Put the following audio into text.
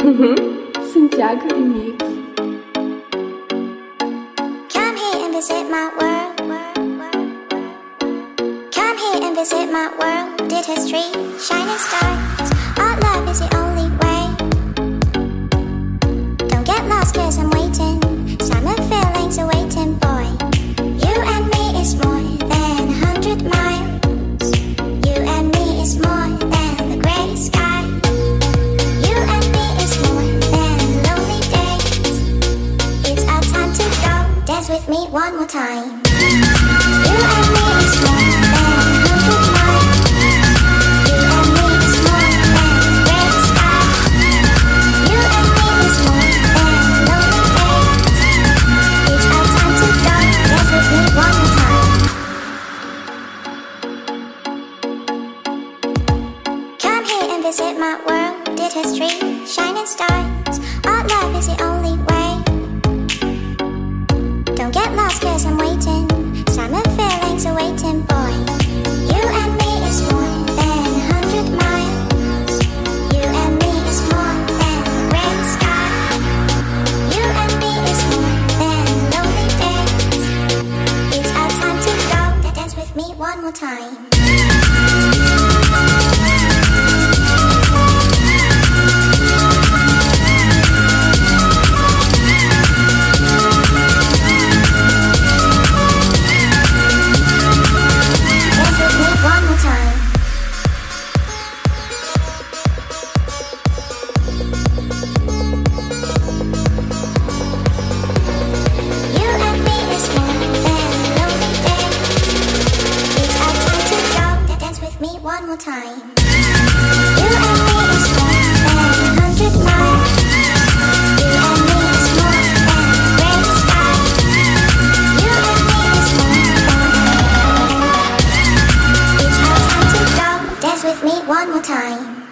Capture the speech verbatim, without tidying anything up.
Uhum. Santiago Remix. Come here and visit my world. Come here and visit my world. Did history, shining stars. Our love is the only way. Don't get lost, cause I'm waiting. Summer feelings are waiting, boy. You and me is more than a hundred miles. You and me is more than the grey sky. You and me is more than lonely days. It's our time to go. Dance with me one more time. You and me is more than a hundred miles. You and me is more than the grey sky. You and me is more than lonely days. It's our time to go. Dance with me one more time. Come here and visit my world. Did history, shining stars. Our love is the only way. Don't get lost, cause I'm waiting. Summer feelings are waiting, boy. You and me is more than a hundred miles. You and me is more than the grey sky. You and me is more than lonely days. It's our time to go. Dance with me one more time. One more time. You and me is more than a hundred miles. You and me is more than the grey sky. You and me is more than. It's our time to go. Dance with me one more time.